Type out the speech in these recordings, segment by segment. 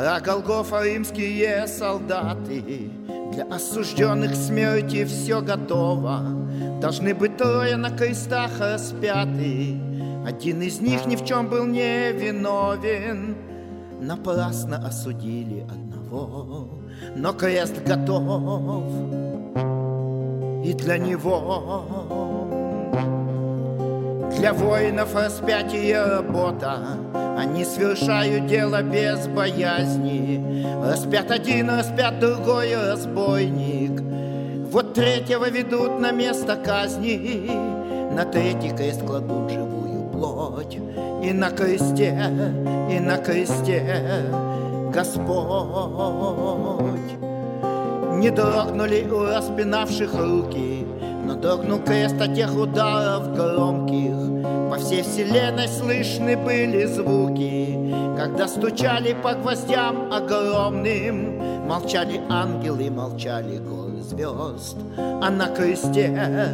Гора Голгофа, римские солдаты, для осужденных к смерти все готово. Должны быть трое на крестах распяты, один из них ни в чем был не виновен. Напрасно осудили одного, но крест готов и для него. Для воинов распятие работа, они совершают дело без боязни. Распят один, распят другой разбойник, вот третьего ведут на место казни. На третий крест кладут живую плоть, и на кресте Господь. Не дрогнули у распинавших руки, но дрогнул крест от тех ударов громких. По всей вселенной слышны были звуки, когда стучали по гвоздям огромным. Молчали ангелы, молчали горы звезд, а на кресте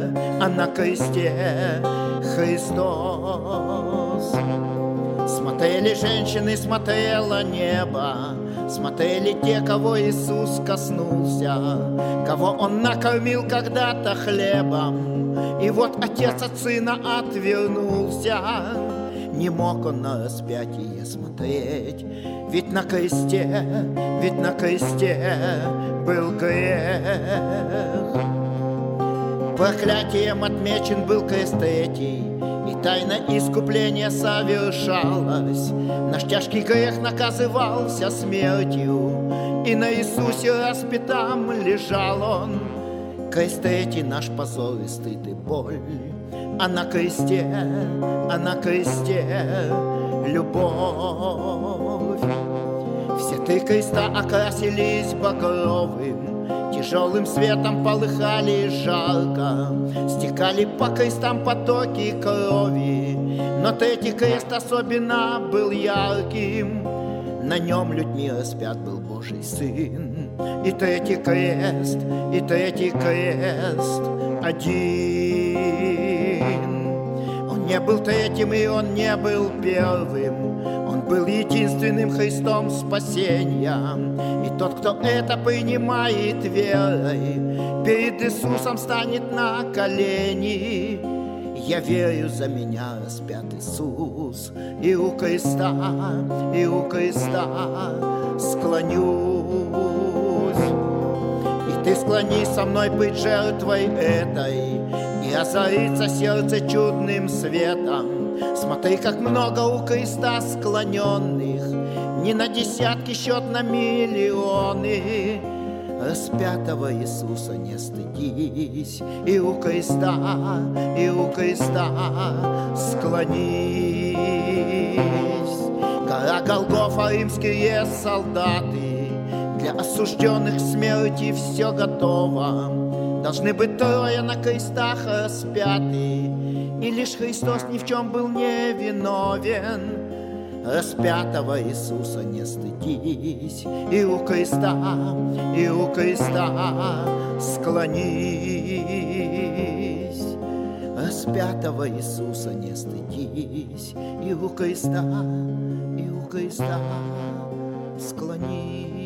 Христос. Смотрели женщины, смотрело небо, смотрели те, кого Иисус коснулся, кого Он накормил когда-то хлебом. И вот отец от сына отвернулся. Не мог он на распятие смотреть, ведь на кресте был грех. Проклятием отмечен был крест третий, и тайна искупления совершалась. Наш тяжкий грех наказывался смертью, и на Иисусе распятом лежал Он. Крест третий наш позор и стыд и боль, а на кресте любовь. Все три креста окрасились багровым, тяжелым светом полыхали жарко, стекали по крестам потоки крови, но третий крест особенно был ярким. На нем людьми распят был Божий Сын, и третий крест один. Он не был третьим, и он не был первым, он был единственным Христом спасения. И тот, кто это принимает верой, перед Иисусом станет на колени. Я верю, за меня распят Иисус, и у креста склонюсь. И ты склонись со мной быть жертвой этой, и озарится сердце чудным светом. Смотри, как много у креста склоненных, не на десятки счет, на миллионы. Распятого Иисуса не стыдись, и у креста склонись. Гора Голгофа, римские солдаты, для осужденных к смерти все готово. Должны быть трое на крестах распяты, и лишь Христос ни в чем был не виновен. Распятого Иисуса не стыдись, и у креста склонись. Распятого Иисуса не стыдись, и у креста склонись.